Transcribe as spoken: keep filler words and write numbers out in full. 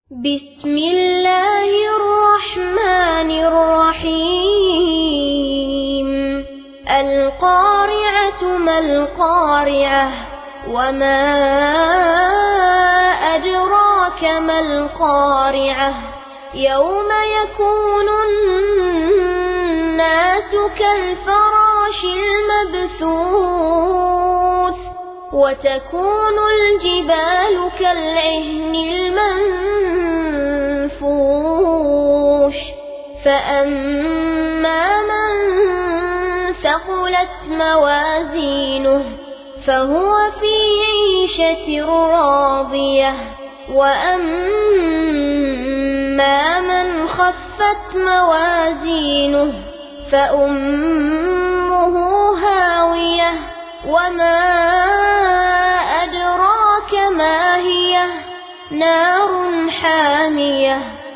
بسم الله الرحمن الرحيم. القارعة ما القارعة وما أدراك ما القارعة يوم يكون الناس كالفراش المبثوث وتكون الجبال كالعهن المنفوش فأما من ثقلت موازينه فهو في عيشة راضية وأما من خفت موازينه فأمه هاوية وما أدراك ما هي نار حامية